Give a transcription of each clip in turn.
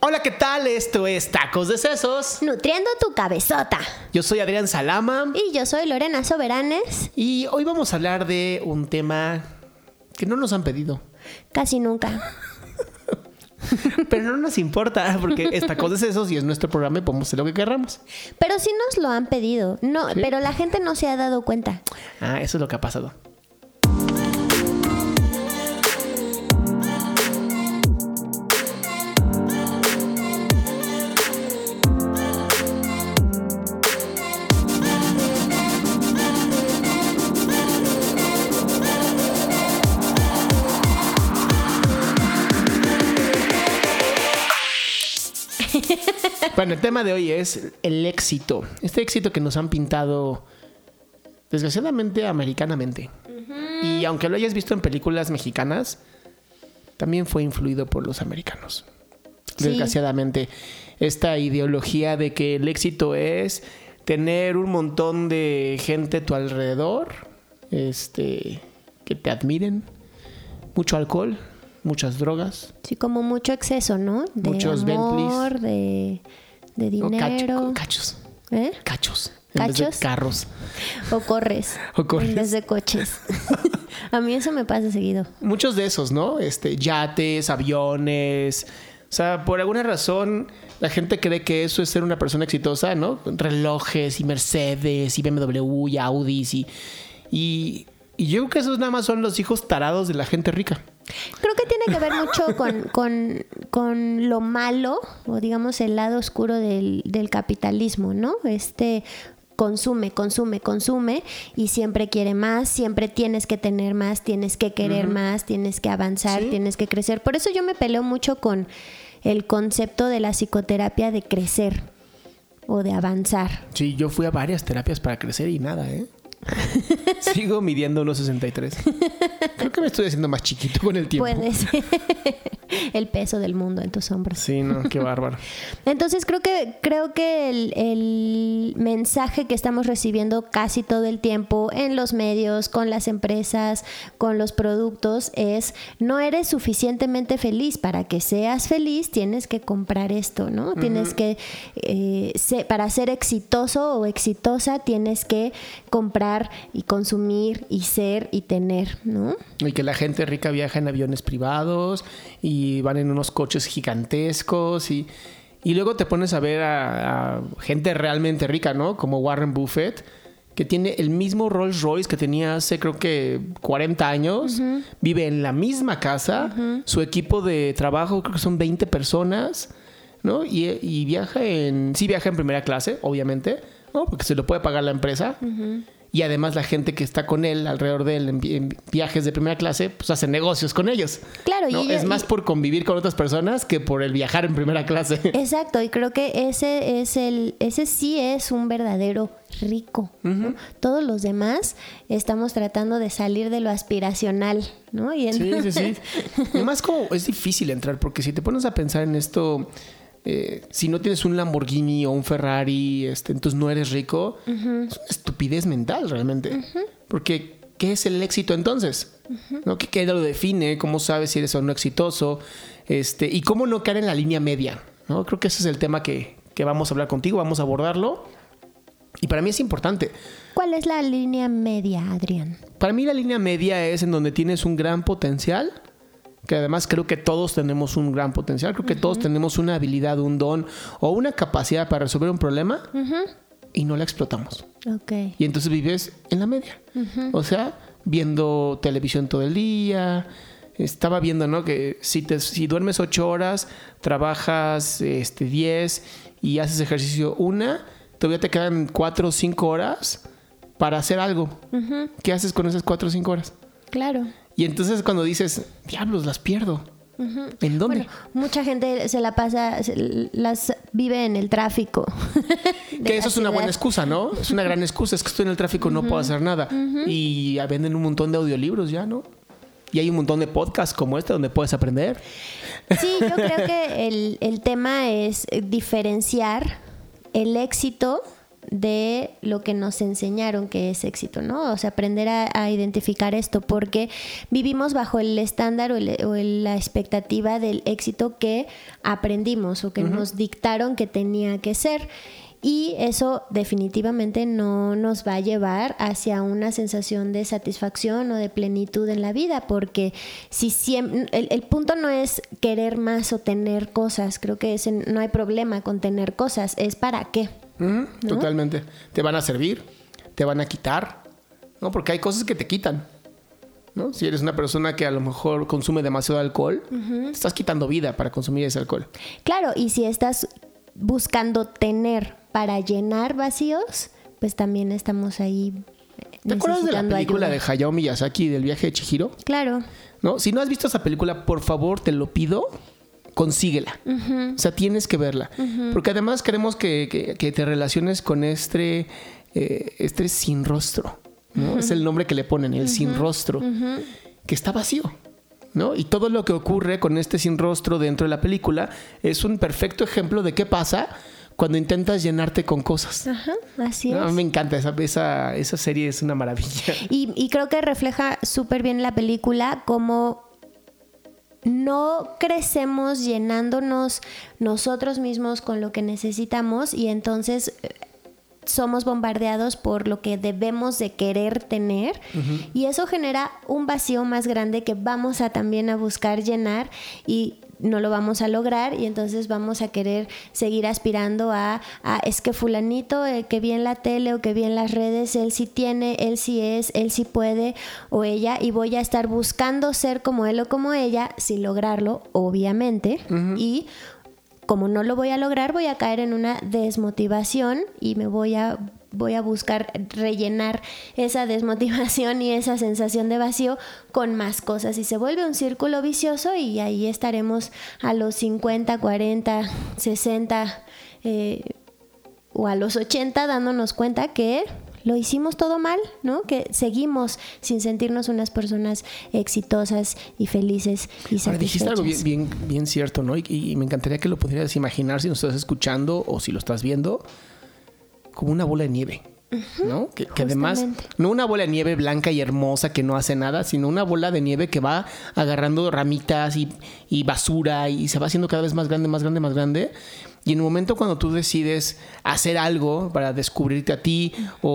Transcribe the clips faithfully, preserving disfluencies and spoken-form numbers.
Hola, ¿qué tal? Esto es Tacos de Sesos. Nutriendo tu cabezota. Yo soy Adrián Salama. Y yo soy Lorena Soberanes. Y hoy vamos a hablar de un tema que no nos han pedido. Casi nunca. Pero no nos importa, porque es Tacos de Sesos y es nuestro programa y podemos hacer lo que queramos. Pero sí nos lo han pedido. No, ¿sí? Pero la gente no se ha dado cuenta. Ah, eso es lo que ha pasado. Bueno, el tema de hoy es el éxito. Este éxito que nos han pintado, desgraciadamente, americanamente. Uh-huh. Y aunque lo hayas visto en películas mexicanas, también fue influido por los americanos. Sí. Desgraciadamente, esta ideología de que el éxito es tener un montón de gente a tu alrededor, este, que te admiren, mucho alcohol, muchas drogas. Sí, como mucho exceso, ¿no? De muchos amor, de, de dinero. No, cacho, cachos. ¿Eh? Cachos. En ¿Cachos? vez de carros. O corres. O corres. En vez de coches. A mí eso me pasa seguido. Muchos de esos, ¿no? Este, yates, aviones. O sea, por alguna razón la gente cree que eso es ser una persona exitosa, ¿no? Relojes y Mercedes y B M W y Audis y... y Y yo creo que esos nada más son los hijos tarados de la gente rica. Creo que tiene que ver mucho con, con, con lo malo, o digamos el lado oscuro del, del capitalismo, ¿no? Este consume, consume, consume y siempre quiere más, siempre tienes que tener más, tienes que querer uh-huh. más, tienes que avanzar, ¿sí? Tienes que crecer. Por eso yo me peleo mucho con el concepto de la psicoterapia de crecer o de avanzar. Sí, yo fui a varias terapias para crecer y nada, ¿eh? Sigo midiendo uno sesenta y tres. Creo que me estoy haciendo más chiquito con el tiempo. Puede ser. El peso del mundo en tus hombros. Sí, no, qué bárbaro. Entonces creo que creo que el, el mensaje que estamos recibiendo casi todo el tiempo en los medios, con las empresas, con los productos es: no eres suficientemente feliz. Para que seas feliz tienes que comprar esto, ¿no? Uh-huh. Tienes que eh, ser, para ser exitoso o exitosa tienes que comprar y consumir y ser y tener, ¿no? Y que la gente rica viaja en aviones privados y van en unos coches gigantescos y, y luego te pones a ver a, a gente realmente rica, ¿no? Como Warren Buffett, que tiene el mismo Rolls Royce que tenía hace creo que cuarenta años, uh-huh. vive en la misma casa, uh-huh. su equipo de trabajo creo que son veinte personas, ¿no? Y, y viaja en... sí viaja en primera clase, obviamente, ¿no? Porque se lo puede pagar la empresa. Uh-huh. Y además la gente que está con él, alrededor de él, en, en viajes de primera clase, pues hace negocios con ellos. Claro. ¿no? Y es y, más por convivir con otras personas que por el viajar en primera clase. Exacto. Y creo que ese es el, ese sí es un verdadero rico, ¿no? Uh-huh. Todos los demás estamos tratando de salir de lo aspiracional, ¿no? Y en... Sí, sí, sí. Además, como es difícil entrar, porque si te pones a pensar en esto... Eh, si no tienes un Lamborghini o un Ferrari, este, entonces no eres rico. Uh-huh. Es una estupidez mental realmente. Uh-huh. Porque, ¿qué es el éxito entonces? Uh-huh. ¿No? ¿Qué, ¿Qué lo define? ¿Cómo sabes si eres o no exitoso? Este, y cómo no caer en la línea media, ¿no? Creo que ese es el tema que, que vamos a hablar contigo, vamos a abordarlo. Y para mí es importante. ¿Cuál es la línea media, Adrián? Para mí la línea media es en donde tienes un gran potencial, que además creo que todos tenemos un gran potencial. Creo que uh-huh. todos tenemos una habilidad, un don o una capacidad para resolver un problema uh-huh. y no la explotamos. Okay. Y entonces vives en la media. Uh-huh. O sea, viendo televisión todo el día. Estaba viendo, ¿no? Que si, te, si duermes ocho horas, trabajas este, diez y haces ejercicio una, todavía te quedan cuatro o cinco horas para hacer algo. Uh-huh. ¿Qué haces con esas cuatro o cinco horas? Claro. Y entonces cuando dices, diablos, las pierdo. Uh-huh. ¿En dónde? Bueno, mucha gente se la pasa, se, las vive en el tráfico. Que eso es una buena excusa, ¿no? Es una gran excusa. Es que estoy en el tráfico, uh-huh. no puedo hacer nada. Uh-huh. Y venden un montón de audiolibros ya, ¿no? Y hay un montón de podcasts como este donde puedes aprender. Sí, yo creo que el, el tema es diferenciar el éxito de lo que nos enseñaron que es éxito, ¿no? O sea, aprender a, a identificar esto, porque vivimos bajo el estándar o, el, o el, la expectativa del éxito que aprendimos o que uh-huh. nos dictaron que tenía que ser. Y eso definitivamente no nos va a llevar hacia una sensación de satisfacción o de plenitud en la vida, porque si siempre, el, el punto no es querer más o tener cosas, creo que ese, no hay problema con tener cosas, es para qué. Mm, ¿no? Totalmente. Te van a servir, te van a quitar, ¿no? Porque hay cosas que te quitan, ¿no? Si eres una persona que a lo mejor consume demasiado alcohol, uh-huh. estás quitando vida para consumir ese alcohol. Claro, y si estás buscando tener para llenar vacíos, pues también estamos ahí. ¿Te acuerdas de la película ayuda? de Hayao Miyazaki del viaje de Chihiro? Claro. ¿No? Si no has visto esa película, por favor, te lo pido, consíguela. Uh-huh. O sea, tienes que verla. Uh-huh. Porque además queremos que, que, que te relaciones con este, eh, este sin rostro, ¿no? Uh-huh. Es el nombre que le ponen, el uh-huh. sin rostro, uh-huh. que está vacío, ¿no? Y todo lo que ocurre con este sin rostro dentro de la película es un perfecto ejemplo de qué pasa cuando intentas llenarte con cosas. Ajá, así no, es. Me encanta, esa, esa, esa serie es una maravilla. Y, y creo que refleja súper bien la película cómo no crecemos llenándonos nosotros mismos con lo que necesitamos y entonces somos bombardeados por lo que debemos de querer tener uh-huh. y eso genera un vacío más grande que vamos a también a buscar llenar y no lo vamos a lograr y entonces vamos a querer seguir aspirando a, a es que fulanito eh, que vi en la tele o que vi en las redes, él sí tiene, él sí es, él sí puede o ella y voy a estar buscando ser como él o como ella sin lograrlo, obviamente, uh-huh. y como no lo voy a lograr voy a caer en una desmotivación y me voy a voy a buscar rellenar esa desmotivación y esa sensación de vacío con más cosas y se vuelve un círculo vicioso y ahí estaremos a los cincuenta, cuarenta, sesenta eh, o a los ochenta dándonos cuenta que lo hicimos todo mal, ¿no? Que seguimos sin sentirnos unas personas exitosas y felices y satisfechas. Ahora, dijiste algo bien, bien, bien cierto, ¿no? Y, y me encantaría que lo pudieras imaginar si nos estás escuchando o si lo estás viendo como una bola de nieve, uh-huh, ¿no? Que, que además, no una bola de nieve blanca y hermosa que no hace nada, sino una bola de nieve que va agarrando ramitas y, y basura y se va haciendo cada vez más grande, más grande, más grande. Y en el momento cuando tú decides hacer algo para descubrirte a ti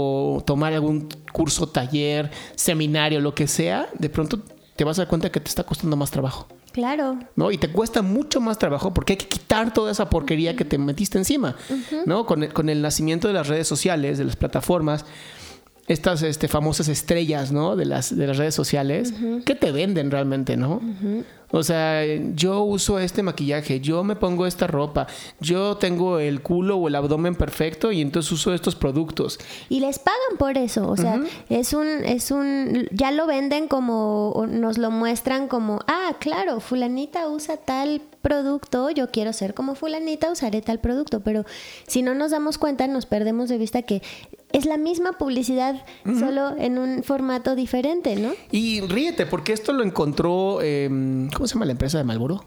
o tomar algún curso, taller, seminario, lo que sea, de pronto te vas a dar cuenta que te está costando más trabajo. Claro. ¿No? Y te cuesta mucho más trabajo porque hay que quitar toda esa porquería que te metiste encima. Uh-huh. ¿No? Con el, con el nacimiento de las redes sociales, de las plataformas, estas este, famosas estrellas, ¿no? De las, de las redes sociales, uh-huh. que te venden realmente, ¿no? Uh-huh. O sea, yo uso este maquillaje, yo me pongo esta ropa, yo tengo el culo o el abdomen perfecto y entonces uso estos productos. Y les pagan por eso, o sea, uh-huh. es un, es un, ya lo venden como, nos lo muestran como, ah, claro, fulanita usa tal producto, yo quiero ser como fulanita, usaré tal producto, pero si no nos damos cuenta, nos perdemos de vista que es la misma publicidad, uh-huh. solo en un formato diferente, ¿no? Y ríete, porque esto lo encontró, eh, ¿cómo se llama la empresa de Marlboro?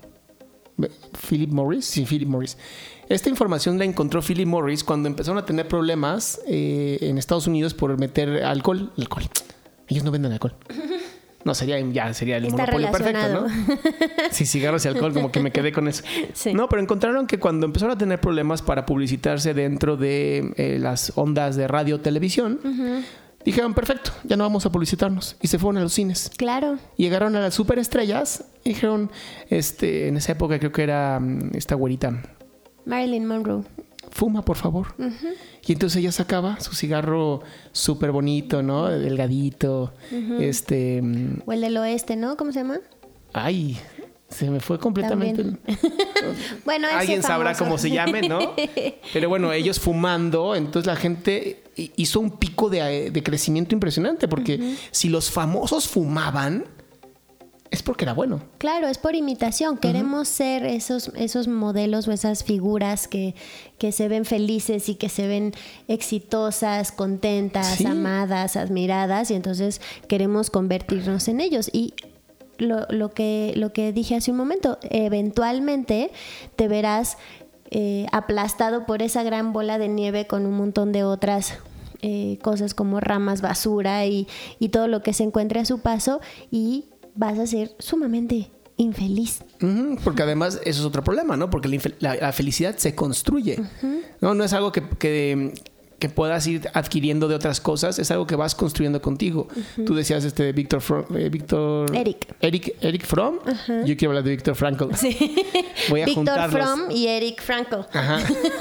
Philip Morris. Sí, Philip Morris. Esta información la encontró Philip Morris cuando empezaron a tener problemas eh, en Estados Unidos por meter alcohol. Alcohol. Ellos no venden alcohol. No, sería ya sería el Está monopolio perfecto, ¿no? Sí, cigarros y alcohol, como que me quedé con eso. Sí. No, pero encontraron que cuando empezaron a tener problemas para publicitarse dentro de eh, las ondas de radio, televisión, uh-huh. dijeron, perfecto, ya no vamos a publicitarnos. Y se fueron a los cines. Claro. Y llegaron a las superestrellas y dijeron, este, en esa época creo que era esta güerita. Marilyn Monroe. Fuma, por favor. Uh-huh. Y entonces ella sacaba su cigarro súper bonito, ¿no? Delgadito. Uh-huh. Este... O el del oeste, ¿no? ¿Cómo se llama? Ay, se me fue completamente. Bueno, ese alguien famoso. sabrá cómo se llame, ¿no? Pero bueno, ellos fumando, entonces la gente hizo un pico de, de crecimiento impresionante, porque uh-huh. si los famosos fumaban, es porque era bueno. Claro, es por imitación. Queremos uh-huh. ser esos, esos modelos o esas figuras que, que se ven felices y que se ven exitosas, contentas, sí. amadas, admiradas, y entonces queremos convertirnos en ellos. Y lo, lo, que, lo que dije hace un momento, eventualmente te verás eh, aplastado por esa gran bola de nieve con un montón de otras eh, cosas como ramas, basura y, y todo lo que se encuentre a su paso, y vas a ser sumamente infeliz. Uh-huh, porque además eso es otro problema, ¿no? Porque la, infe- la, la felicidad se construye. Uh-huh. No, no es algo que, que, que puedas ir adquiriendo de otras cosas, es algo que vas construyendo contigo. Uh-huh. Tú decías este Víctor Fromm, eh, Víctor Eric. Eric Eric Fromm. Uh-huh. Yo quiero hablar de Víctor Frankl. Sí. Voy a Víctor juntarlos. Fromm y Eric Frankl. Ajá.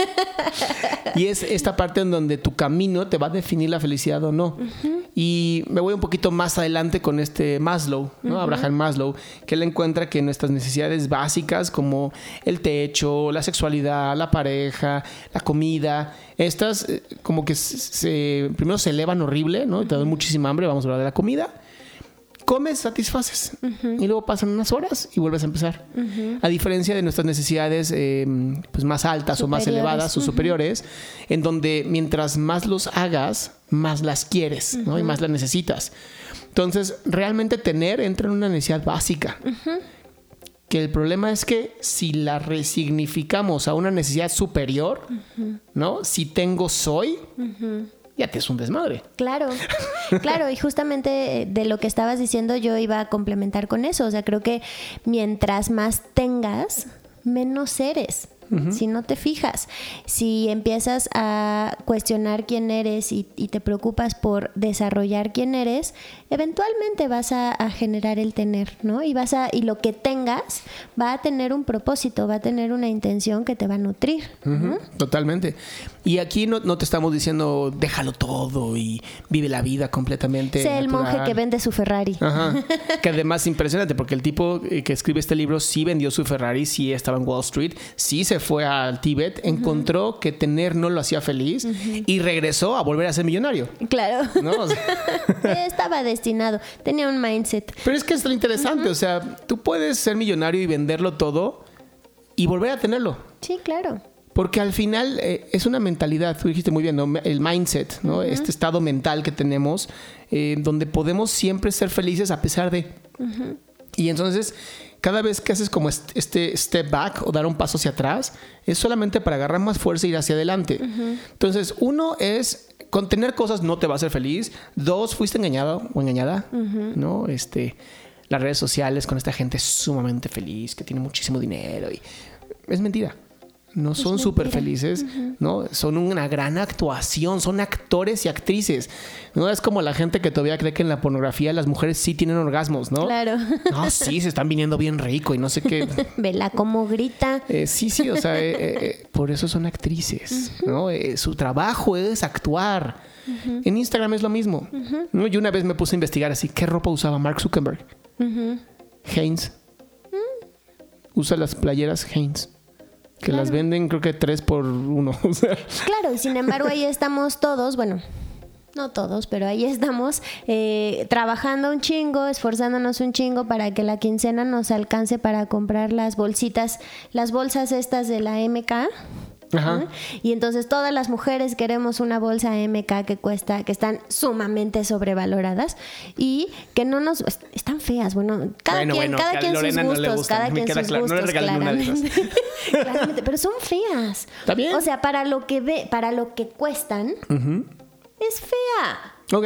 Y es esta parte en donde tu camino te va a definir la felicidad o no. Uh-huh. Y me voy un poquito más adelante con este Maslow, ¿no? Uh-huh. Abraham Maslow, que él encuentra que nuestras necesidades básicas como el techo, la sexualidad, la pareja, la comida, estas eh, como que se, se, primero se elevan horrible, ¿no? Uh-huh. Te dan muchísima hambre, vamos a hablar de la comida. Comes, satisfaces. Uh-huh. Y luego pasan unas horas y vuelves a empezar. Uh-huh. A diferencia de nuestras necesidades eh, pues más altas superiores. O más elevadas o uh-huh. superiores, en donde mientras más los hagas, más las quieres, uh-huh. ¿no? Y más las necesitas. Entonces, realmente tener entra en una necesidad básica. Uh-huh. Que el problema es que si la resignificamos a una necesidad superior, uh-huh. ¿no? Si tengo, soy... Uh-huh. Ya te es un desmadre. Claro, claro. Y justamente de lo que estabas diciendo yo iba a complementar con eso. O sea, creo que mientras más tengas, menos eres. Uh-huh. Si no te fijas, si empiezas a cuestionar quién eres y, y te preocupas por desarrollar quién eres, eventualmente vas a, a generar el tener, ¿no? Y vas a, y lo que tengas va a tener un propósito, va a tener una intención que te va a nutrir. Uh-huh. ¿No? Totalmente. Y aquí no, no te estamos diciendo déjalo todo y vive la vida completamente sé el natural. monje que vende su Ferrari. Ajá. Que además es impresionante porque el tipo que escribe este libro sí vendió su Ferrari, sí estaba en Wall Street, sí se fue al Tíbet, uh-huh. encontró que tener no lo hacía feliz uh-huh. y regresó a volver a ser millonario. Claro. ¿No? O sea, estaba destinado, tenía un mindset. Pero es que es lo interesante, uh-huh. o sea, tú puedes ser millonario y venderlo todo y volver a tenerlo. Sí, claro. Porque al final eh, es una mentalidad, tú dijiste muy bien, ¿no? El mindset, ¿no? Uh-huh. Este estado mental que tenemos, eh, donde podemos siempre ser felices a pesar de... Uh-huh. Y entonces, cada vez que haces como este step back o dar un paso hacia atrás, es solamente para agarrar más fuerza e ir hacia adelante. Uh-huh. Entonces, uno es, con tener cosas no te va a hacer feliz. Dos, fuiste engañado o engañada, uh-huh. ¿no? Este, las redes sociales con esta gente sumamente feliz, que tiene muchísimo dinero y es mentira. No son súper felices, uh-huh. ¿no? Son una gran actuación, son actores y actrices. No es como la gente que todavía cree que en la pornografía las mujeres sí tienen orgasmos, ¿no? Claro. No, sí, se están viniendo bien rico y no sé qué. Vela cómo grita. Eh, sí, sí, o sea, eh, eh, por eso son actrices, uh-huh. ¿no? Eh, su trabajo es actuar. Uh-huh. En Instagram es lo mismo. Uh-huh. ¿No? Yo una vez me puse a investigar así, ¿qué ropa usaba Mark Zuckerberg? Uh-huh. Hanes. Uh-huh. Usa las playeras Hanes. Que claro. Las venden creo que tres por uno. O sea. Claro, y sin embargo ahí estamos todos, bueno, no todos, pero ahí estamos eh, trabajando un chingo, esforzándonos un chingo para que la quincena nos alcance para comprar las bolsitas, las bolsas estas de la M K. Ajá. ¿No? Y entonces todas las mujeres queremos una bolsa M K que cuesta, que están sumamente sobrevaloradas y que no nos están feas. Bueno, cada bueno, quien, bueno, cada quien sus no gustos, cada quien sus claro. gustos, no le claramente. claramente, pero son feas. ¿Está bien? O sea, para lo que ve, para lo que cuestan, uh-huh. es fea. Ok.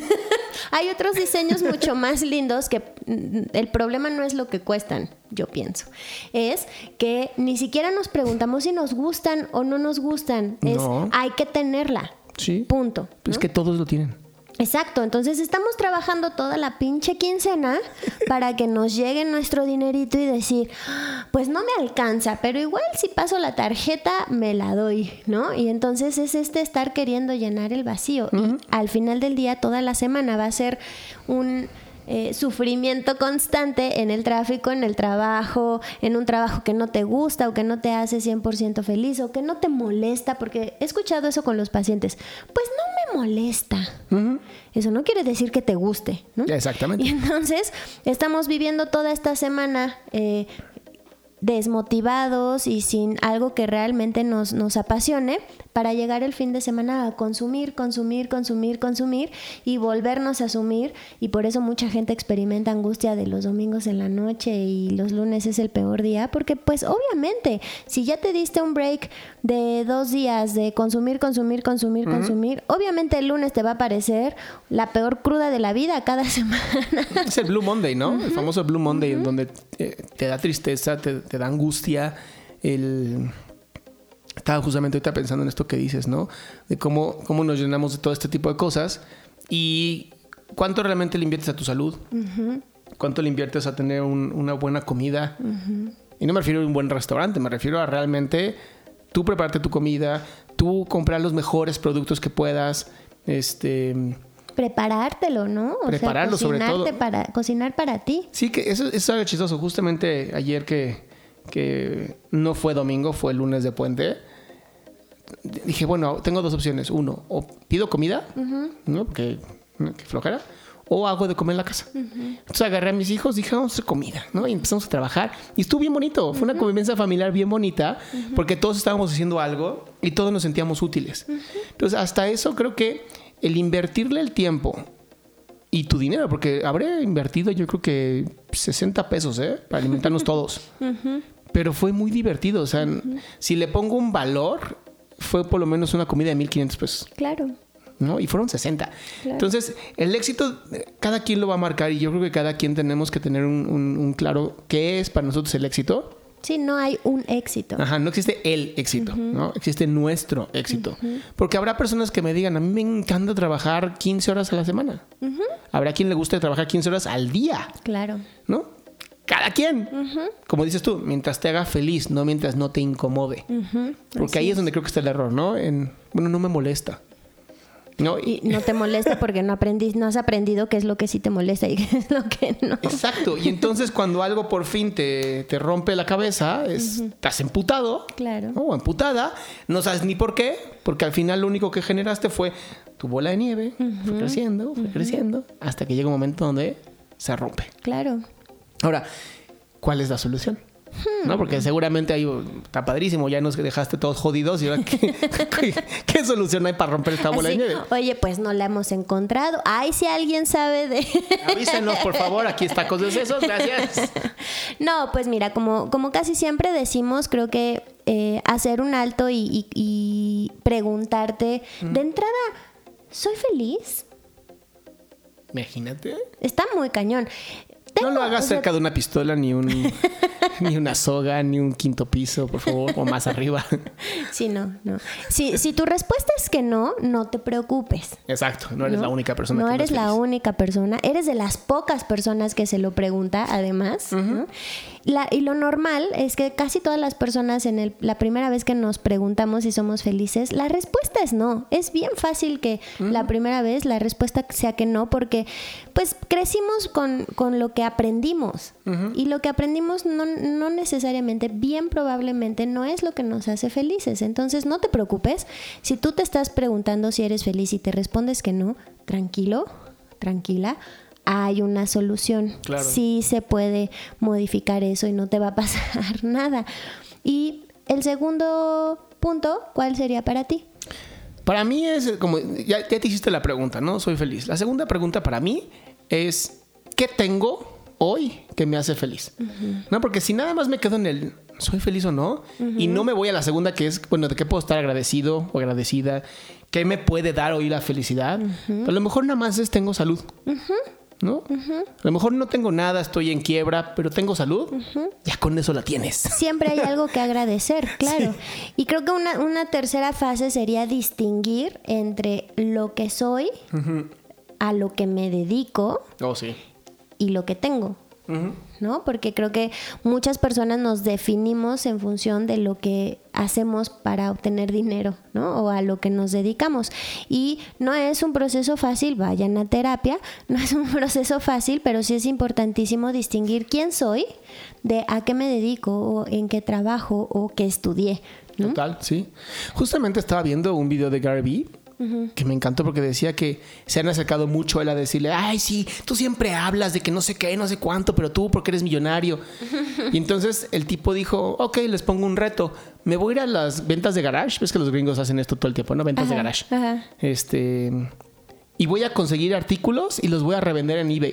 Hay otros diseños mucho más lindos que el problema no es lo que cuestan, yo pienso. Es que ni siquiera nos preguntamos si nos gustan o no nos gustan. Es no. Hay que tenerla. Sí. Punto. ¿No? Es que todos lo tienen. Exacto, entonces estamos trabajando toda la pinche quincena para que nos llegue nuestro dinerito y decir, pues no me alcanza, pero igual si paso la tarjeta me la doy, ¿no? Y entonces es este estar queriendo llenar el vacío. Uh-huh. Y al final del día, toda la semana va a ser un eh, sufrimiento constante en el tráfico, en el trabajo, en un trabajo que no te gusta o que no te hace cien por ciento feliz o que no te molesta, porque he escuchado eso con los pacientes. Pues no me molesta. Uh-huh. Eso no quiere decir que te guste, ¿no? Exactamente. Y entonces estamos viviendo toda esta semana eh, desmotivados y sin algo que realmente nos, nos apasione para llegar el fin de semana a consumir, consumir, consumir, consumir y volvernos a sumir. Y por eso mucha gente experimenta angustia de los domingos en la noche y los lunes es el peor día, porque pues obviamente si ya te diste un break de dos días de consumir, consumir, consumir, uh-huh. consumir, obviamente el lunes te va a parecer la peor cruda de la vida cada semana. Es el Blue Monday, ¿no? Uh-huh. El famoso Blue Monday, uh-huh. donde te, te da tristeza, te, te da angustia. El... Estaba justamente ahorita pensando en esto que dices, ¿no? De cómo, cómo nos llenamos de todo este tipo de cosas y cuánto realmente le inviertes a tu salud. Uh-huh. Cuánto le inviertes a tener un, una buena comida. Uh-huh. Y no me refiero a un buen restaurante, me refiero a realmente tú prepararte tu comida, tú comprar los mejores productos que puedas, este... preparártelo, ¿no? O prepararlo sea, sobre todo. Para, cocinar para ti. Sí, que eso, eso es algo chistoso. Justamente ayer que, que no fue domingo, fue el lunes de puente, dije, bueno, tengo dos opciones. Uno, o pido comida, uh-huh. ¿no? Porque que flojera, o hago de comer en la casa. Uh-huh. Entonces agarré a mis hijos, dije, vamos a hacer comida, ¿no? Y empezamos a trabajar. Y estuvo bien bonito. Fue uh-huh. una convivencia familiar bien bonita, uh-huh. porque todos estábamos haciendo algo y todos nos sentíamos útiles. Uh-huh. Entonces, hasta eso creo que el invertirle el tiempo y tu dinero, porque habré invertido yo creo que sesenta pesos, ¿eh? Para alimentarnos todos. Uh-huh. Pero fue muy divertido. O sea, uh-huh. si le pongo un valor, fue por lo menos una comida de mil quinientos pesos. Claro. ¿No? Y fueron sesenta. Claro. Entonces, el éxito, cada quien lo va a marcar y yo creo que cada quien tenemos que tener un, un, un claro qué es para nosotros el éxito. Sí, no hay un éxito. Ajá, no existe el éxito, uh-huh. ¿no? Existe nuestro éxito. Uh-huh. Porque habrá personas que me digan, a mí me encanta trabajar quince horas a la semana. Uh-huh. Habrá quien le guste trabajar quince horas al día. Claro. ¿No? Cada quien. Uh-huh. Como dices tú, mientras te haga feliz, no mientras no te incomode. Uh-huh. Porque Así ahí es. es donde creo que está el error, ¿no? En, bueno, no me molesta. No, y... y no te molesta porque no aprendí, no has aprendido qué es lo que sí te molesta y qué es lo que no. Exacto. Y entonces cuando algo por fin te, te rompe la cabeza, es, uh-huh. estás emputado. Claro. O emputada. No sabes ni por qué, porque al final lo único que generaste fue tu bola de nieve. Uh-huh. Fue creciendo, fue uh-huh. creciendo, hasta que llega un momento donde se rompe. Claro. Ahora, ¿cuál es la solución? Hmm. ¿No? Porque seguramente ahí está padrísimo, ya nos dejaste todos jodidos y ahora ¿qué, qué, qué solución hay para romper esta bola Así, de nieve? Oye, pues no la hemos encontrado. Ay, si alguien sabe de... Avísenos, por favor, aquí está Tacos de Sesos, gracias. No, pues mira, como, como casi siempre decimos, creo que eh, hacer un alto y, y, y preguntarte, hmm. de entrada, ¿soy feliz? Imagínate. Está muy cañón. Tengo, no lo hagas o sea, cerca de una pistola, ni un ni una soga, ni un quinto piso, por favor, o más arriba. Sí, no, no. Si, si tu respuesta es que no, no te preocupes. Exacto, no eres ¿no? la única persona. No que eres no es la feliz. única persona, eres de las pocas personas que se lo pregunta, además. Uh-huh. ¿no? La, y lo normal es que casi todas las personas en el, la primera vez que nos preguntamos si somos felices, la respuesta es no. Es bien fácil que uh-huh. la primera vez la respuesta sea que no, porque pues crecimos con, con lo que aprendimos. Uh-huh. Y lo que aprendimos no, no necesariamente, bien probablemente, no es lo que nos hace felices. Entonces no te preocupes. Si tú te estás preguntando si eres feliz y te respondes que no, tranquilo, tranquila. Hay una solución. Claro. Sí se puede modificar eso y no te va a pasar nada. Y el segundo punto, ¿cuál sería para ti? Para mí es como, ya, ya te hiciste la pregunta, ¿no? Soy feliz. La segunda pregunta para mí es, ¿qué tengo hoy que me hace feliz? Uh-huh. ¿No? Porque si nada más me quedo en el, ¿soy feliz o no? Uh-huh. Y no me voy a la segunda, que es, bueno, ¿de qué puedo estar agradecido o agradecida? ¿Qué me puede dar hoy la felicidad? Uh-huh. A lo mejor nada más es tengo salud. Uh-huh. ¿No? Uh-huh. A lo mejor no tengo nada, estoy en quiebra, pero tengo salud. Uh-huh. Ya con eso la tienes. Siempre hay algo que agradecer, claro. Sí. Y creo que una, una tercera fase sería distinguir entre lo que soy, uh-huh. a lo que me dedico, oh, sí. y lo que tengo. Uh-huh. ¿No? Porque creo que muchas personas nos definimos en función de lo que hacemos para obtener dinero, ¿no? O a lo que nos dedicamos. Y no es un proceso fácil, vayan a terapia, no es un proceso fácil, pero sí es importantísimo distinguir quién soy de a qué me dedico o en qué trabajo o qué estudié, ¿no? Total, sí. Justamente estaba viendo un video de Gary Vee uh-huh. que me encantó porque decía que se han acercado mucho a él a decirle, ay, sí, tú siempre hablas de que no sé qué, no sé cuánto, pero tú porque eres millonario. Y entonces el tipo dijo, ok, les pongo un reto. Me voy a ir a las ventas de garage. Ves que los gringos hacen esto todo el tiempo, ¿no? Ventas ajá, de garage. Ajá. Este... Y voy a conseguir artículos y los voy a revender en eBay.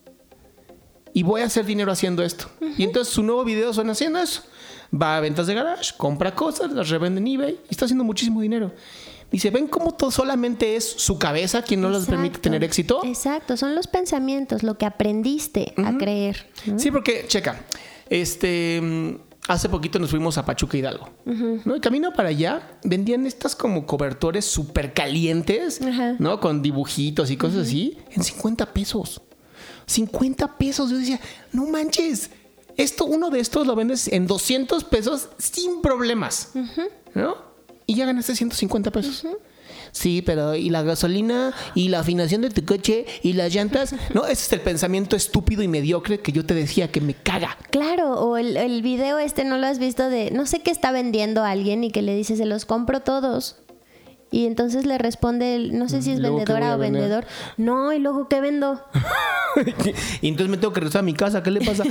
Y voy a hacer dinero haciendo esto. Uh-huh. Y entonces su nuevo video son haciendo eso. Va a ventas de garage, compra cosas, las revende en eBay y está haciendo muchísimo dinero. Dice, ¿ven cómo todo solamente es su cabeza quien no les permite tener éxito? Exacto, son los pensamientos, lo que aprendiste uh-huh. a creer. ¿No? Sí, porque, checa, este... hace poquito nos fuimos a Pachuca Hidalgo. Uh-huh. ¿No? Y camino para allá vendían estas como cobertores súper calientes, uh-huh. ¿no? Con dibujitos y cosas uh-huh. así, en cincuenta pesos. cincuenta pesos. Yo decía, no manches, esto, uno de estos lo vendes en doscientos pesos sin problemas. Uh-huh. ¿No? Y ya ganaste ciento cincuenta pesos. Uh-huh. Sí, pero y la gasolina y la afinación de tu coche y las llantas. No, ese es el pensamiento estúpido y mediocre que yo te decía que me caga. Claro, o el, el video este, ¿no lo has visto? De no sé qué está vendiendo a alguien y que le dice, se los compro todos. Y entonces le responde, el, no sé si es vendedora o vendedor. No, y luego, ¿qué vendo? Y entonces me tengo que regresar a mi casa. ¿Qué le pasa?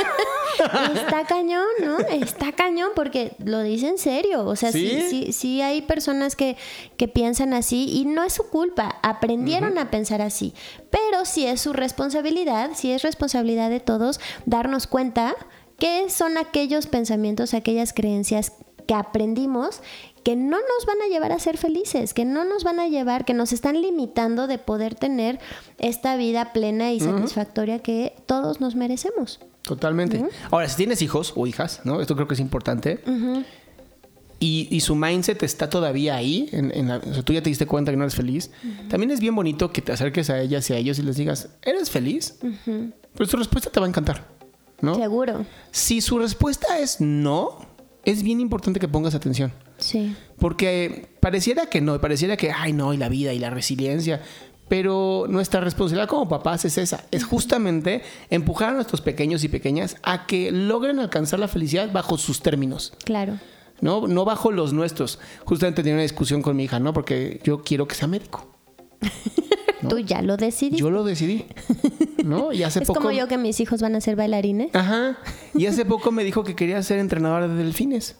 Está cañón, ¿no? Está cañón porque lo dice en serio. O sea, sí, sí, sí, sí hay personas que, que piensan así y no es su culpa. Aprendieron uh-huh. a pensar así. Pero sí es su responsabilidad, sí es responsabilidad de todos darnos cuenta qué son aquellos pensamientos, aquellas creencias que aprendimos que no nos van a llevar a ser felices, que no nos van a llevar, que nos están limitando de poder tener esta vida plena y uh-huh. satisfactoria que todos nos merecemos. Totalmente. Uh-huh. Ahora, si tienes hijos o hijas, ¿no? Esto creo que es importante. Uh-huh. Y, y su mindset está todavía ahí. En, en la, o sea, tú ya te diste cuenta que no eres feliz. Uh-huh. También es bien bonito que te acerques a ellas y a ellos y les digas, ¿eres feliz? Uh-huh. Pero su respuesta te va a encantar, ¿no? Seguro. Si su respuesta es no, es bien importante que pongas atención. Sí. Porque pareciera que no, pareciera que, ay, no, y la vida y la resiliencia. Pero nuestra responsabilidad como papás es esa. Es justamente empujar a nuestros pequeños y pequeñas a que logren alcanzar la felicidad bajo sus términos. Claro. No, no bajo los nuestros. Justamente tenía una discusión con mi hija, ¿no? Porque yo quiero que sea médico. ¿No? Tú ya lo decidiste. Yo lo decidí, ¿no? Y hace es poco... como yo que mis hijos van a ser bailarines. Ajá. Y hace poco me dijo que quería ser entrenadora de delfines.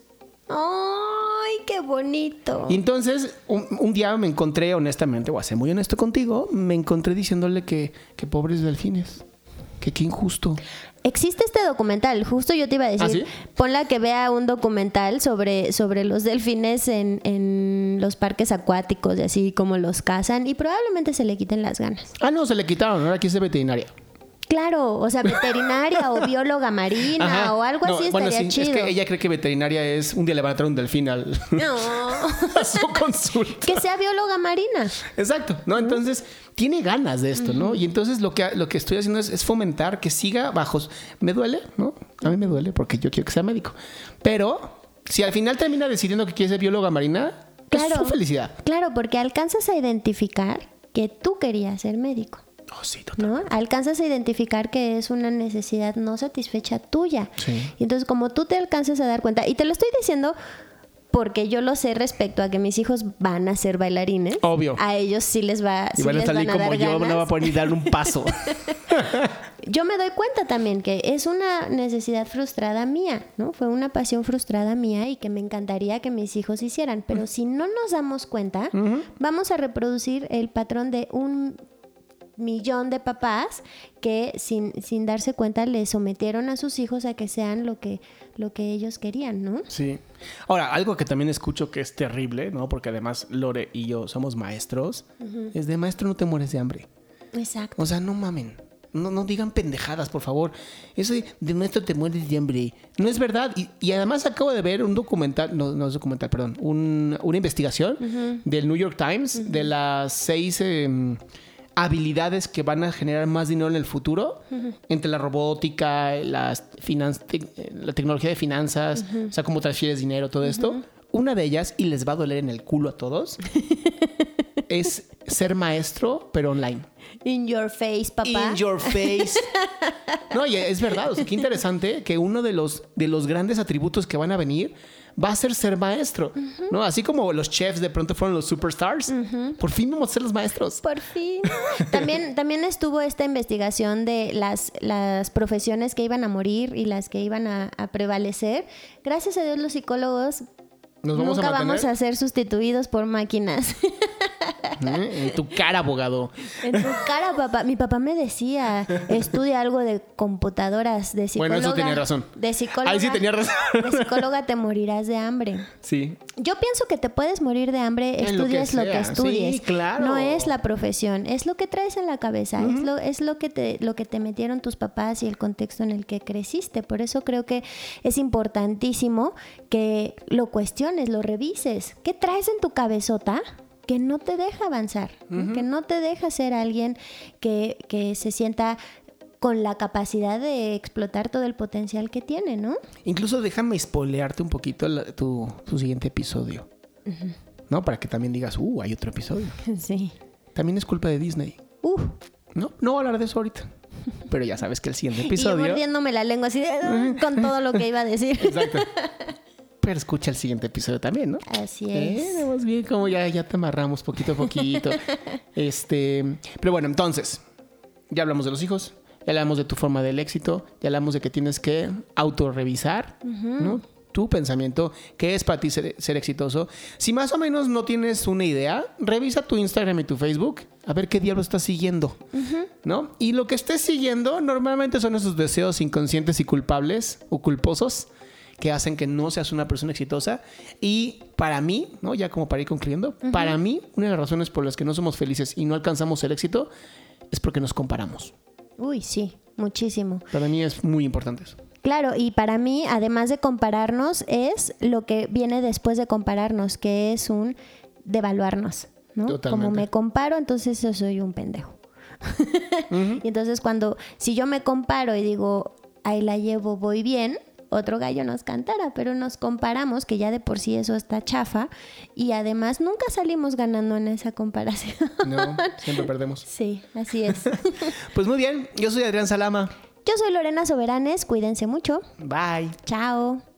¡Ay, qué bonito! Y entonces, un, un día me encontré, honestamente, voy a ser muy honesto contigo, me encontré diciéndole que, que pobres delfines, que qué injusto. Existe este documental, justo yo te iba a decir, ¿Ah, sí? Ponla que vea un documental sobre, sobre los delfines en, en los parques acuáticos y así como los cazan y probablemente se le quiten las ganas. Ah, no, se le quitaron, ahora quiere ser veterinaria. Claro, o sea, veterinaria o bióloga marina Ajá. o algo no, así bueno, estaría sí, chido. Es que ella cree que veterinaria es un día le van a traer un delfín al... No. a su consulta. Que sea bióloga marina. Exacto, ¿no? Entonces, uh-huh. tiene ganas de esto, ¿no? Uh-huh. Y entonces lo que, lo que estoy haciendo es, es fomentar que siga bajo... Me duele, ¿no? A mí me duele porque yo quiero que sea médico. Pero, si al final termina decidiendo que quiere ser bióloga marina, claro, es su felicidad. Claro, porque alcanzas a identificar que tú querías ser médico. Oh, sí, totalmente. ¿No? Alcanzas a identificar que es una necesidad no satisfecha tuya. Sí. Y entonces, como tú te alcanzas a dar cuenta, y te lo estoy diciendo porque yo lo sé respecto a que mis hijos van a ser bailarines. Obvio. A ellos sí les va, y sí van a les salir van a como dar yo, ganas. no va a poder dar un paso. Yo me doy cuenta también que es una necesidad frustrada mía, ¿no? Fue una pasión frustrada mía y que me encantaría que mis hijos hicieran. Pero uh-huh. si no nos damos cuenta, uh-huh. vamos a reproducir el patrón de un millón de papás que sin, sin darse cuenta le sometieron a sus hijos a que sean lo que, lo que ellos querían, ¿no? Sí. Ahora, algo que también escucho que es terrible, ¿no? Porque además Lore y yo somos maestros, uh-huh. es de maestro no te mueres de hambre. Exacto. O sea, no mamen. No, no digan pendejadas, por favor. Eso de, de maestro te mueres de hambre. No es verdad. Y, y además acabo de ver un documental, no, no es documental, perdón, un, una investigación uh-huh. del New York Times uh-huh. de las seis... Eh, habilidades que van a generar más dinero en el futuro uh-huh. entre la robótica, las finan- te- la tecnología de finanzas, uh-huh. o sea, cómo transfieres dinero, todo uh-huh. esto. Una de ellas, y les va a doler en el culo a todos, es ser maestro, pero online. In your face, papá. In your face. No, y es verdad, o sea, qué interesante que uno de los, de los grandes atributos que van a venir va a ser ser maestro, uh-huh. ¿no? Así como los chefs de pronto fueron los superstars, uh-huh. por fin vamos a ser los maestros. Por fin. También, también estuvo esta investigación de las, las profesiones que iban a morir y las que iban a, a prevalecer. Gracias a Dios los psicólogos ¿Nos vamos nunca a vamos a ser sustituidos por máquinas. ¿Eh? En tu cara, abogado. En tu cara, papá. Mi papá me decía, estudia algo de computadoras, de psicóloga. Bueno, eso tenía razón. De psicóloga. Ahí sí tenía razón. De psicóloga te morirás de hambre. Sí. Yo pienso que te puedes morir de hambre, estudies lo que, lo que estudies. Sí, claro. No es la profesión, es lo que traes en la cabeza, uh-huh. es lo, es lo que te, lo que te metieron tus papás y el contexto en el que creciste. Por eso creo que es importantísimo que lo cuestiones, lo revises. ¿Qué traes en tu cabezota que no te deja avanzar? Uh-huh. Que no te deja ser alguien que, que se sienta con la capacidad de explotar todo el potencial que tiene, ¿no? Incluso déjame spoilearte un poquito la, tu, tu siguiente episodio, uh-huh. ¿no? Para que también digas, uh, hay otro episodio. Sí. También es culpa de Disney. Uh. No, no voy a hablar de eso ahorita. Pero ya sabes que el siguiente episodio... Y mordiéndome la lengua así de, uh, con todo lo que iba a decir. Exacto. Pero escucha el siguiente episodio también, ¿no? Así es. Eh, vamos bien, como ya, ya te amarramos poquito a poquito. este, pero bueno, entonces, ya hablamos de los hijos, ya hablamos de tu forma del éxito, ya hablamos de que tienes que autorrevisar, uh-huh. ¿no? Tu pensamiento, qué es para ti ser, ser exitoso. Si más o menos no tienes una idea, revisa tu Instagram y tu Facebook a ver qué diablo estás siguiendo, uh-huh. ¿no? Y lo que estés siguiendo normalmente son esos deseos inconscientes y culpables o culposos que hacen que no seas una persona exitosa. Y para mí, ¿no? Ya como para ir concluyendo, uh-huh. para mí, una de las razones por las que no somos felices y no alcanzamos el éxito es porque nos comparamos. Uy, sí, muchísimo. Para mí es muy importante eso. Claro, y para mí, además de compararnos, es lo que viene después de compararnos, que es un devaluarnos, ¿no? Totalmente. Como me comparo, entonces yo soy un pendejo. Uh-huh. Y entonces cuando, si yo me comparo y digo, ahí la llevo, voy bien, otro gallo nos cantará, pero nos comparamos, que ya de por sí eso está chafa, y además nunca salimos ganando en esa comparación. No, siempre perdemos. Sí, así es. Pues muy bien, yo soy Adrián Salama. Yo soy Lorena Soberanes, cuídense mucho. Bye. Chao.